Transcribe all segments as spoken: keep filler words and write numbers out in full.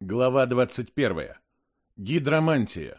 Глава двадцать первая. Гидромантия.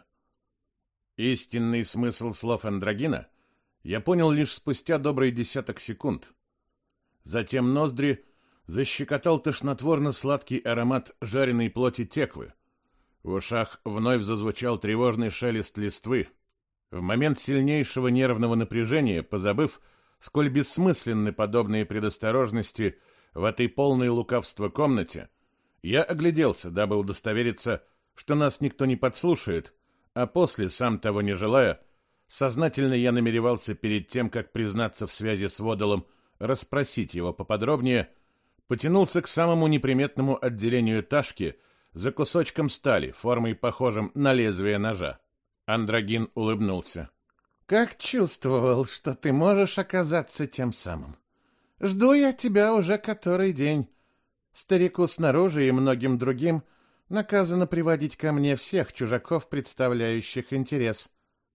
Истинный смысл слов Андрогина я понял лишь спустя добрый десяток секунд. Затем ноздри защекотал тошнотворно-сладкий аромат жареной плоти теклы. В ушах вновь зазвучал тревожный шелест листвы. В момент сильнейшего нервного напряжения, позабыв, сколь бессмысленны подобные предосторожности в этой полной лукавства комнате, я огляделся, дабы удостовериться, что нас никто не подслушает, а после, сам того не желая, сознательно я намеревался перед тем, как признаться в связи с Водолом, расспросить его поподробнее, потянулся к самому неприметному отделению Ташки за кусочком стали, формой похожим на лезвие ножа. Андрогин улыбнулся. «Как чувствовал, что ты можешь оказаться тем самым. Жду я тебя уже который день. Старику снаружи и многим другим наказано приводить ко мне всех чужаков, представляющих интерес».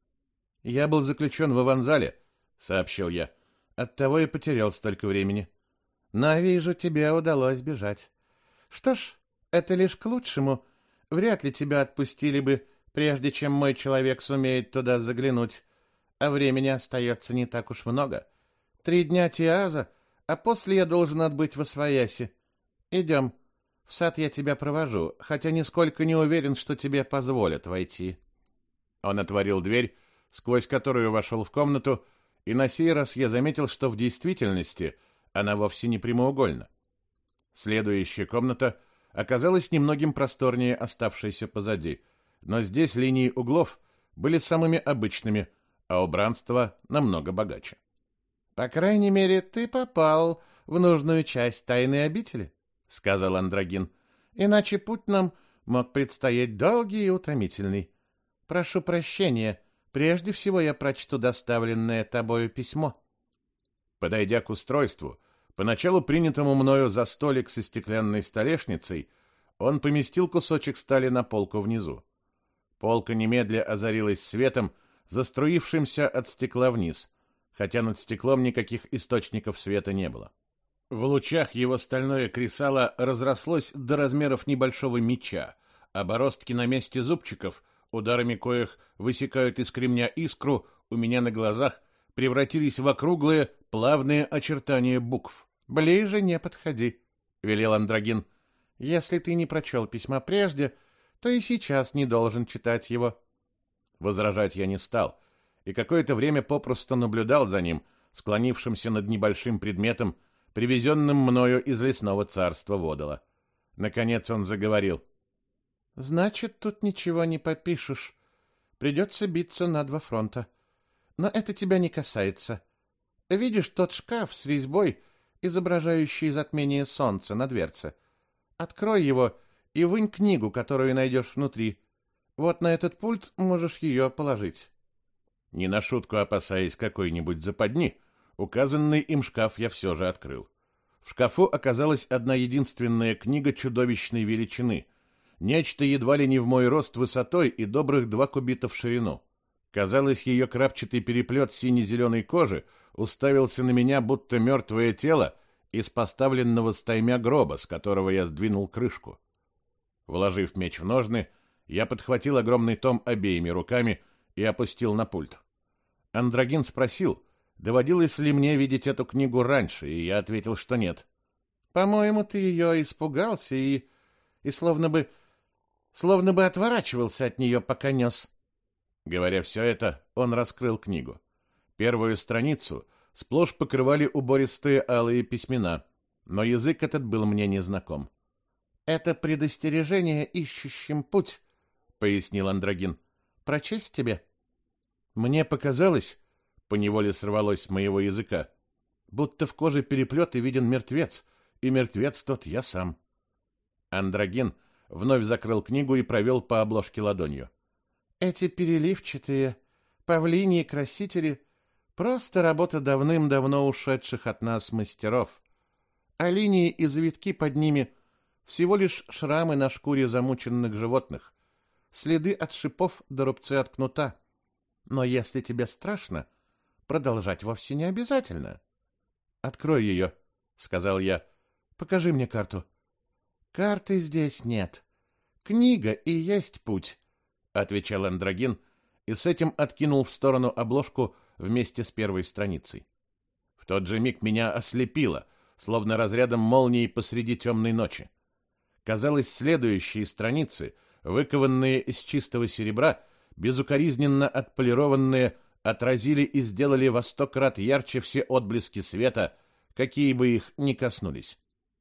«Я был заключен в Аванзале», — сообщил я. «Оттого и потерял столько времени». «Но вижу, тебе удалось бежать. Что ж, это лишь к лучшему. Вряд ли тебя отпустили бы, прежде чем мой человек сумеет туда заглянуть. А времени остается не так уж много. Три дня Тиаза, а после я должен отбыть в Освояси. Идем. В сад я тебя провожу, хотя нисколько не уверен, что тебе позволят войти». Он отворил дверь, сквозь которую вошел в комнату, и на сей раз я заметил, что в действительности она вовсе не прямоугольна. Следующая комната оказалась немногим просторнее оставшейся позади, но здесь линии углов были самыми обычными, а убранство намного богаче. «По крайней мере, ты попал в нужную часть тайной обители», — сказал Андрогин. «Иначе путь нам мог предстоять долгий и утомительный. Прошу прощения, прежде всего я прочту доставленное тобою письмо». Подойдя к устройству, поначалу принятому мною за столик со стеклянной столешницей, он поместил кусочек стали на полку внизу. Полка немедля озарилась светом, заструившимся от стекла вниз, хотя над стеклом никаких источников света не было. В лучах его стальное кресало разрослось до размеров небольшого меча, а бороздки на месте зубчиков, ударами коих высекают из кремня искру, у меня на глазах превратились в округлые, плавные очертания букв. «Ближе не подходи», — велел Андрогин. «Если ты не прочел письма прежде, то и сейчас не должен читать его». Возражать я не стал, и какое-то время попросту наблюдал за ним, склонившимся над небольшим предметом, привезенным мною из лесного царства Водола. Наконец он заговорил. «Значит, тут ничего не попишешь. Придется биться на два фронта. Но это тебя не касается. Видишь тот шкаф с резьбой, изображающий затмение солнца на дверце? Открой его и вынь книгу, которую найдешь внутри. Вот на этот пульт можешь ее положить». Не на шутку опасаясь какой-нибудь западни, указанный им шкаф я все же открыл. В шкафу оказалась одна единственная книга чудовищной величины, нечто едва ли не в мой рост высотой и добрых два кубита в ширину. Казалось, ее крапчатый переплет сине-зеленой кожи уставился на меня, будто мертвое тело из поставленного стаймя гроба, с которого я сдвинул крышку. Вложив меч в ножны, я подхватил огромный том обеими руками и опустил на пульт. Андрогин спросил, доводилось ли мне видеть эту книгу раньше, и я ответил, что нет. «По-моему, ты ее испугался и... и словно бы... словно бы отворачивался от нее, пока нес». Говоря все это, он раскрыл книгу. Первую страницу сплошь покрывали убористые алые письмена, но язык этот был мне незнаком. «Это предостережение ищущим путь», — пояснил Андрогин. «Прочесть тебе?» Мне показалось, поневоле сорвалось с моего языка, будто в коже переплета виден мертвец, и мертвец тот я сам. Андрогин вновь закрыл книгу и провел по обложке ладонью. «Эти переливчатые павлиньи красители — просто работа давным-давно ушедших от нас мастеров, а линии и завитки под ними — всего лишь шрамы на шкуре замученных животных, следы от шипов до рубцы от кнута. Но если тебе страшно, продолжать вовсе не обязательно». «Открой ее», — сказал я. «Покажи мне карту». «Карты здесь нет. Книга и есть путь, отвечал Андрогин и с этим откинул в сторону обложку вместе с первой страницей. В тот же миг меня ослепило, словно разрядом молнии посреди темной ночи. Казалось, следующие страницы, выкованные из чистого серебра, безукоризненно отполированные, отразили и сделали во сто крат ярче все отблески света, какие бы их ни коснулись.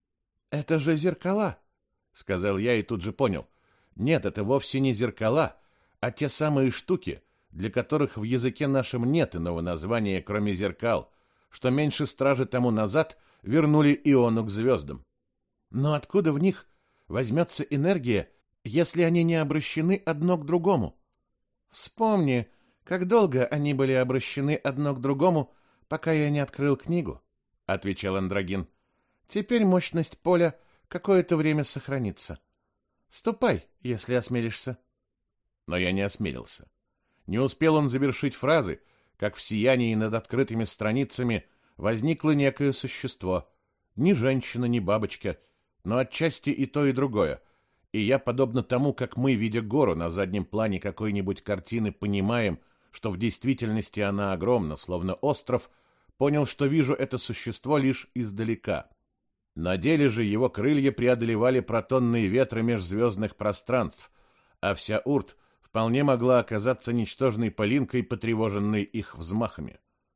«Это же зеркала», — сказал я и тут же понял. «Нет, это вовсе не зеркала, а те самые штуки, для которых в языке нашем нет иного названия, кроме зеркал, что меньше стражи тому назад вернули Иону к звездам. Но откуда в них возьмется энергия, если они не обращены одно к другому? Вспомни, как долго они были обращены одно к другому, пока я не открыл книгу», — отвечал Андрогин. «Теперь мощность поля какое-то время сохранится. Ступай, если осмелишься». Но я не осмелился. Не успел он завершить фразы, как в сиянии над открытыми страницами возникло некое существо. Ни женщина, ни бабочка, но отчасти и то, и другое. И я, подобно тому, как мы, видя гору на заднем плане какой-нибудь картины, понимаем, что в действительности она огромна, словно остров, понял, что вижу это существо лишь издалека. На деле же его крылья преодолевали протонные ветры межзвездных пространств, а вся Урт вполне могла оказаться ничтожной пылинкой, потревоженной их взмахами.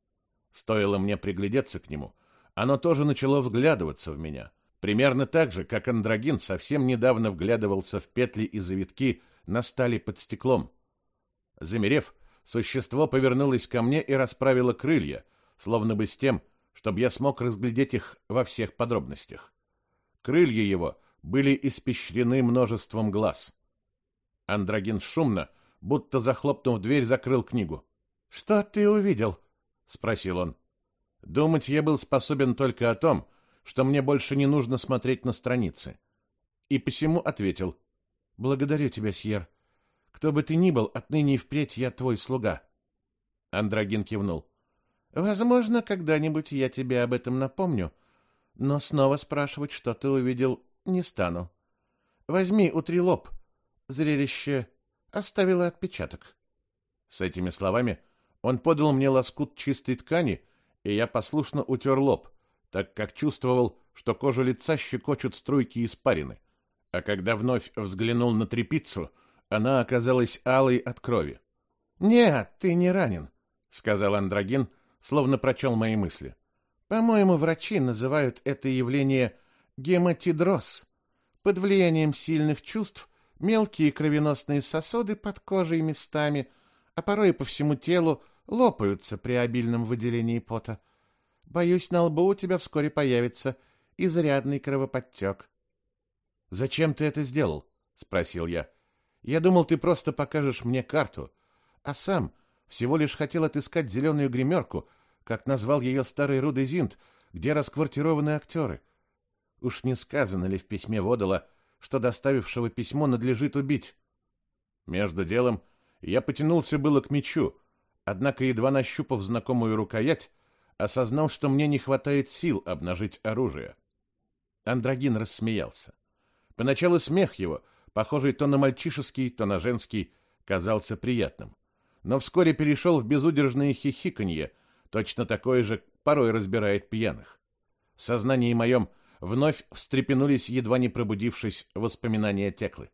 Стоило мне приглядеться к нему, оно тоже начало вглядываться в меня, примерно так же, как Андрогин совсем недавно вглядывался в петли и завитки на стали под стеклом. Замерев, существо повернулось ко мне и расправило крылья, словно бы с тем, чтобы я смог разглядеть их во всех подробностях. Крылья его были испещрены множеством глаз. Андрогин шумно, будто захлопнув дверь, закрыл книгу. «Что ты увидел?» — спросил он. Думать я был способен только о том, что мне больше не нужно смотреть на страницы. И посему ответил: «Благодарю тебя, Сьер. Кто бы ты ни был, отныне и впредь я твой слуга». Андрогин кивнул. «Возможно, когда-нибудь я тебе об этом напомню, но снова спрашивать, что ты увидел, не стану. Возьми, утри лоб. Зрелище оставило отпечаток». С этими словами он подал мне лоскут чистой ткани, и я послушно утер лоб, так как чувствовал, что кожу лица щекочут струйки испарины. А когда вновь взглянул на тряпицу, она оказалась алой от крови. «Нет, ты не ранен», — сказал Андрогин, словно прочел мои мысли. «По-моему, врачи называют это явление гематидроз. Под влиянием сильных чувств мелкие кровеносные сосуды под кожей местами, а порой и по всему телу, лопаются при обильном выделении пота. Боюсь, на лбу у тебя вскоре появится изрядный кровоподтек». «Зачем ты это сделал?» — спросил я. «Я думал, ты просто покажешь мне карту, а сам всего лишь хотел отыскать зеленую гримерку, как назвал ее старый Рудый Зинт, где расквартированы актеры. Уж не сказано ли в письме Водола, что доставившего письмо надлежит убить?» Между делом я потянулся было к мечу, однако, едва нащупав знакомую рукоять, осознал, что мне не хватает сил обнажить оружие. Андрогин рассмеялся. Поначалу смех его, похожий то на мальчишеский, то на женский, казался приятным, но вскоре перешел в безудержное хихиканье, точно такое же порой разбирает пьяных. В сознании моем вновь встрепенулись, едва не пробудившись, воспоминания Теклы.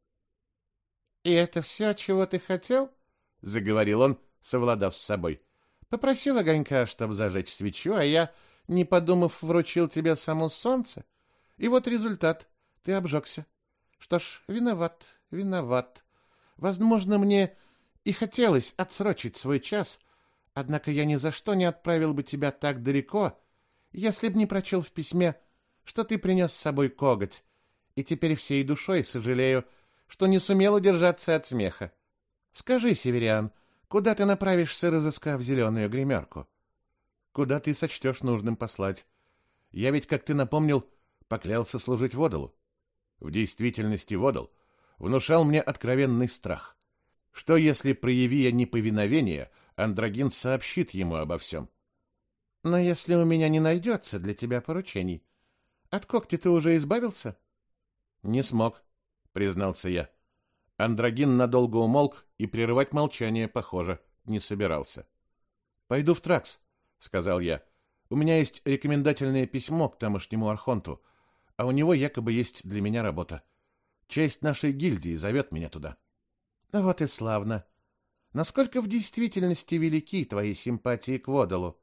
«И это все, чего ты хотел?» — заговорил он, совладав с собой. «Попросил огонька, чтобы зажечь свечу, а я, не подумав, вручил тебе само солнце. И вот результат. Ты обжегся. Что ж, виноват, виноват. Возможно, мне и хотелось отсрочить свой час, однако я ни за что не отправил бы тебя так далеко, если б не прочел в письме, что ты принес с собой коготь, и теперь всей душой сожалею, что не сумел удержаться от смеха. Скажи, северян, куда ты направишься, разыскав зеленую гримерку? Куда ты сочтешь нужным послать? Я ведь, как ты напомнил, поклялся служить Водолу. В действительности Водол внушал мне откровенный страх. Что, если, прояви я неповиновение, Андрогин сообщит ему обо всем? Но если у меня не найдется для тебя поручений, от когти ты уже избавился? Не смог, признался я. Андрогин надолго умолк и прерывать молчание, похоже, не собирался. «Пойду в Тракс», — сказал я. «У меня есть рекомендательное письмо к тамошнему архонту, а у него якобы есть для меня работа. Часть нашей гильдии зовет меня туда». «Ну вот и славно. Насколько в действительности велики твои симпатии к Водолу?»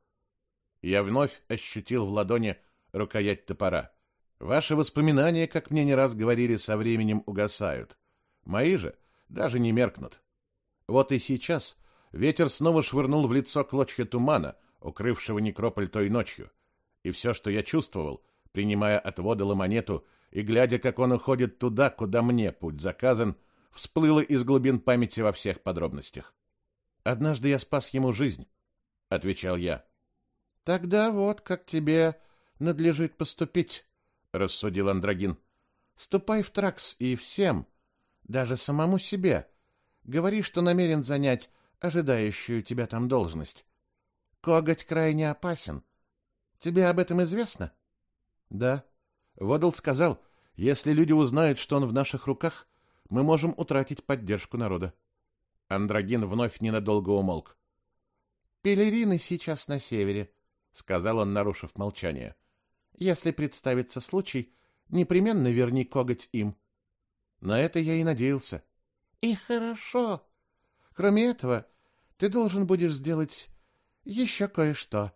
Я вновь ощутил в ладони рукоять топора. «Ваши воспоминания, как мне не раз говорили, со временем угасают. Мои же даже не меркнут. Вот и сейчас ветер снова швырнул в лицо клочья тумана, укрывшего некрополь той ночью, и все, что я чувствовал, принимая от Водола монету и глядя, как он уходит туда, куда мне путь заказан, всплыло из глубин памяти во всех подробностях. «Однажды я спас ему жизнь», — отвечал я. «Тогда вот как тебе надлежит поступить», — рассудил Андрогин. «Ступай в Тракс и всем, даже самому себе, говори, что намерен занять ожидающую тебя там должность. Коготь крайне опасен. Тебе об этом известно?» «Да». Водол сказал, если люди узнают, что он в наших руках, мы можем утратить поддержку народа. Андрогин вновь ненадолго умолк. «Пелерины сейчас на севере», — сказал он, нарушив молчание. «Если представится случай, непременно верни коготь им». На это я и надеялся. «И хорошо. Кроме этого, ты должен будешь сделать еще кое-что.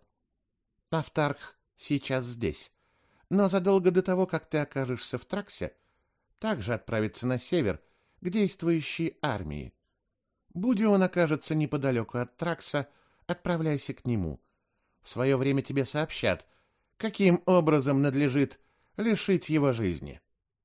Автарх сейчас здесь, но задолго до того, как ты окажешься в Траксе, также отправится на север к действующей армии. Будь он окажется неподалеку от Тракса, отправляйся к нему. В свое время тебе сообщат, каким образом надлежит лишить его жизни».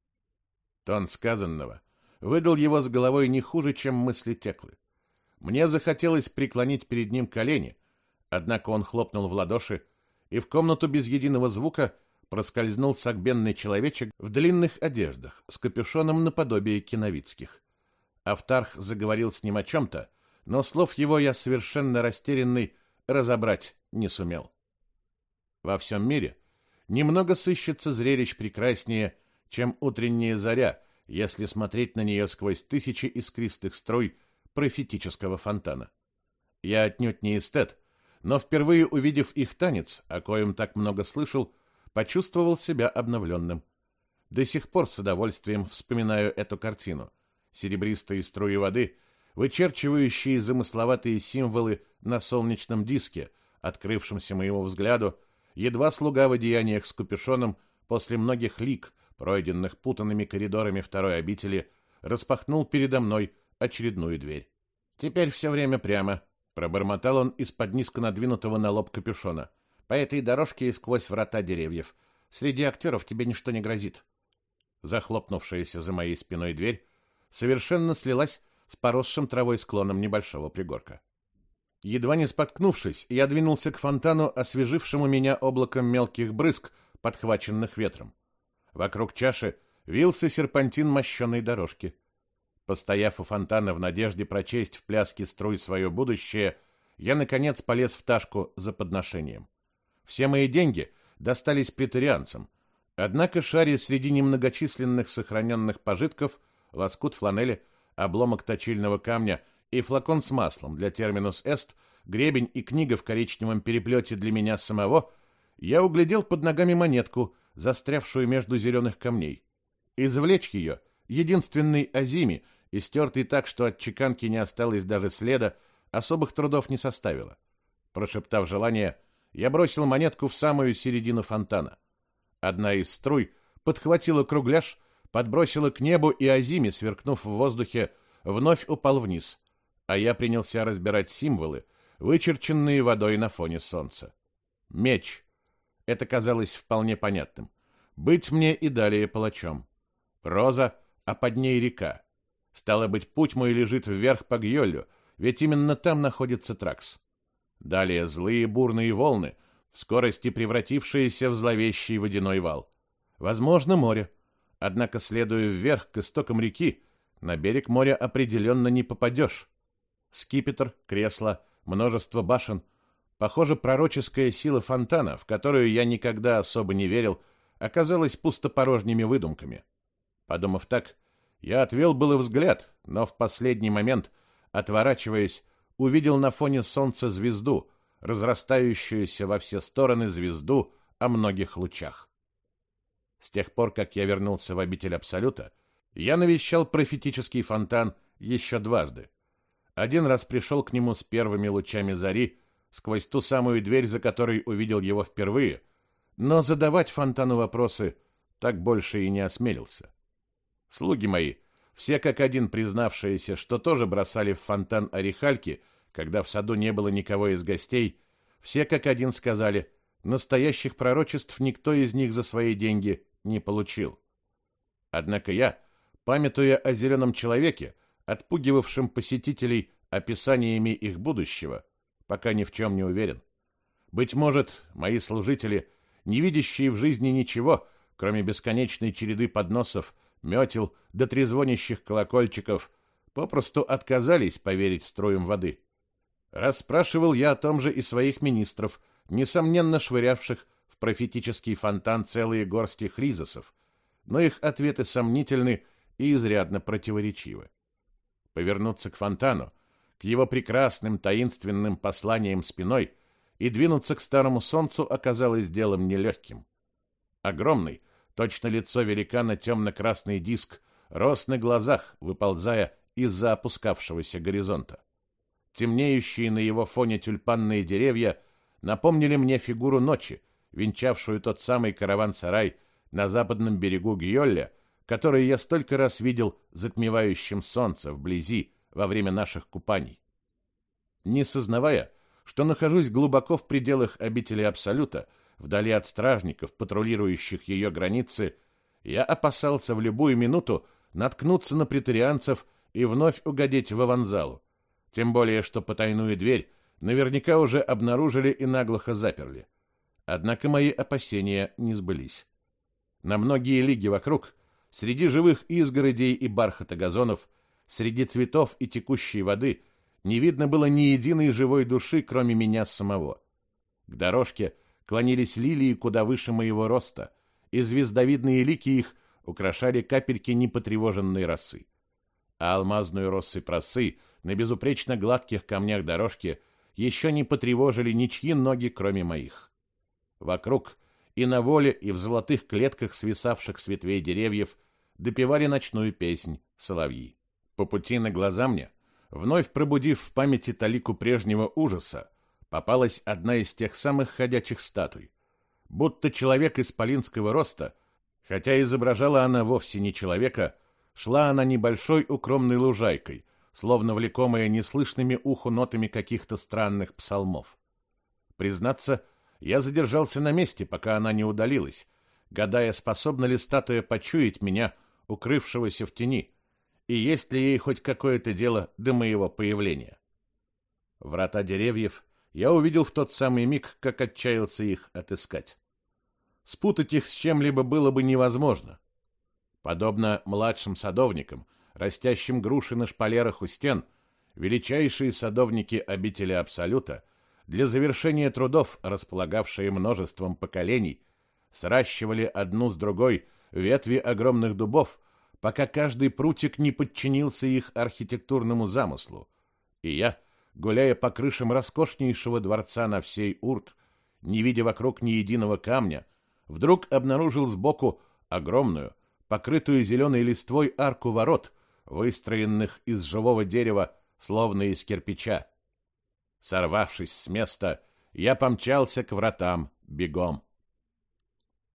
Тон сказанного выдал его с головой не хуже, чем мысли Теклы. Мне захотелось преклонить перед ним колени, однако он хлопнул в ладоши, и в комнату без единого звука проскользнул согбенный человечек в длинных одеждах с капюшоном наподобие киновицких. Автарх заговорил с ним о чем-то, но слов его я, совершенно растерянный, разобрать не сумел. Во всем мире немного сыщется зрелищ прекраснее, чем утренняя заря, если смотреть на нее сквозь тысячи искристых струй профетического фонтана. Я отнюдь не эстет, но впервые увидев их танец, о коем так много слышал, почувствовал себя обновленным. До сих пор с удовольствием вспоминаю эту картину. Серебристые струи воды, вычерчивающие замысловатые символы на солнечном диске, открывшемся моему взгляду, едва слуга в одеяниях с капюшоном после многих лиг, пройденных путанными коридорами второй обители, распахнул передо мной очередную дверь. «Теперь все время прямо», — пробормотал он из-под низко надвинутого на лоб капюшона. «По этой дорожке и сквозь врата деревьев. Среди актеров тебе ничто не грозит». Захлопнувшаяся за моей спиной дверь совершенно слилась с поросшим травой склоном небольшого пригорка. Едва не споткнувшись, я двинулся к фонтану, освежившему меня облаком мелких брызг, подхваченных ветром. Вокруг чаши вился серпантин мощеной дорожки. Постояв у фонтана в надежде прочесть в пляске струй свое будущее, я, наконец, полез в ташку за подношением. Все мои деньги достались претарианцам, однако, шаря среди немногочисленных сохраненных пожитков, лоскут фланели, обломок точильного камня и флакон с маслом для терминус эст, гребень и книга в коричневом переплете для меня самого, я углядел под ногами монетку, застрявшую между зеленых камней. Извлечь ее, единственный Азими, и стертый так, что от чеканки не осталось даже следа, особых трудов не составило. Прошептав желание, я бросил монетку в самую середину фонтана. Одна из струй подхватила кругляш, подбросила к небу, и Азими, сверкнув в воздухе, вновь упал вниз, а я принялся разбирать символы, вычерченные водой на фоне солнца. Меч. Это казалось вполне понятным. Быть мне и далее палачом. Роза, а под ней река. Стало быть, путь мой лежит вверх по Гьоллю, ведь именно там находится Тракс. Далее злые бурные волны, в скорости превратившиеся в зловещий водяной вал. Возможно, море. Однако, следуя вверх к истокам реки, на берег моря определенно не попадешь. Скипетр, кресло, множество башен. Похоже, пророческая сила фонтана, в которую я никогда особо не верил, оказалась пустопорожними выдумками. Подумав так, я отвел было взгляд, но в последний момент, отворачиваясь, увидел на фоне солнца звезду, разрастающуюся во все стороны звезду о многих лучах. С тех пор, как я вернулся в обитель Абсолюта, я навещал профетический фонтан еще дважды. Один раз пришел к нему с первыми лучами зари, сквозь ту самую дверь, за которой увидел его впервые, но задавать фонтану вопросы так больше и не осмелился. Слуги мои, все как один признавшиеся, что тоже бросали в фонтан орехальки, когда в саду не было никого из гостей, все как один сказали, настоящих пророчеств никто из них за свои деньги не получил. Однако я, памятуя о зеленом человеке, отпугивавшем посетителей описаниями их будущего, пока ни в чем не уверен. Быть может, мои служители, не видящие в жизни ничего, кроме бесконечной череды подносов, метел до трезвонящих колокольчиков, попросту отказались поверить струям воды. Расспрашивал я о том же и своих министров, несомненно швырявших в профетический фонтан целые горсти хризосов, но их ответы сомнительны и изрядно противоречивы. Повернуться к фонтану, к его прекрасным таинственным посланиям спиной и двинуться к старому солнцу оказалось делом нелегким. Огромный, точно лицо великана темно-красный диск, рос на глазах, выползая из-за опускавшегося горизонта. Темнеющие на его фоне тюльпанные деревья напомнили мне фигуру ночи, венчавшую тот самый караван-сарай на западном берегу Гьолля, который я столько раз видел затмевающим солнце вблизи во время наших купаний. Не сознавая, что нахожусь глубоко в пределах обители Абсолюта, вдали от стражников, патрулирующих ее границы, я опасался в любую минуту наткнуться на преторианцев и вновь угодить в аванзалу, тем более что потайную дверь наверняка уже обнаружили и наглухо заперли. Однако мои опасения не сбылись. На многие лиги вокруг, среди живых изгородей и бархата газонов, среди цветов и текущей воды, не видно было ни единой живой души, кроме меня самого. К дорожке клонились лилии куда выше моего роста, и звездовидные лики их украшали капельки непотревоженной росы. А алмазную россыпь росы на безупречно гладких камнях дорожки еще не потревожили ничьи ноги, кроме моих. Вокруг и на воле, и в золотых клетках свисавших с ветвей деревьев допевали ночную песнь соловьи. По пути на глаза мне, вновь пробудив в памяти талику прежнего ужаса, попалась одна из тех самых ходячих статуй. Будто человек исполинского роста, хотя изображала она вовсе не человека, шла она небольшой укромной лужайкой, словно влекомая неслышными уху нотами каких-то странных псалмов. Признаться, я задержался на месте, пока она не удалилась, гадая, способна ли статуя почуять меня, укрывшегося в тени, и есть ли ей хоть какое-то дело до моего появления. Врата деревьев я увидел в тот самый миг, как отчаялся их отыскать. Спутать их с чем-либо было бы невозможно. Подобно младшим садовникам, растящим груши на шпалерах у стен, величайшие садовники обители Абсолюта, для завершения трудов, располагавшие множеством поколений, сращивали одну с другой ветви огромных дубов, пока каждый прутик не подчинился их архитектурному замыслу. И я, гуляя по крышам роскошнейшего дворца на всей Урт, не видя вокруг ни единого камня, вдруг обнаружил сбоку огромную, покрытую зеленой листвой арку ворот, выстроенных из живого дерева, словно из кирпича. Сорвавшись с места, я помчался к вратам бегом.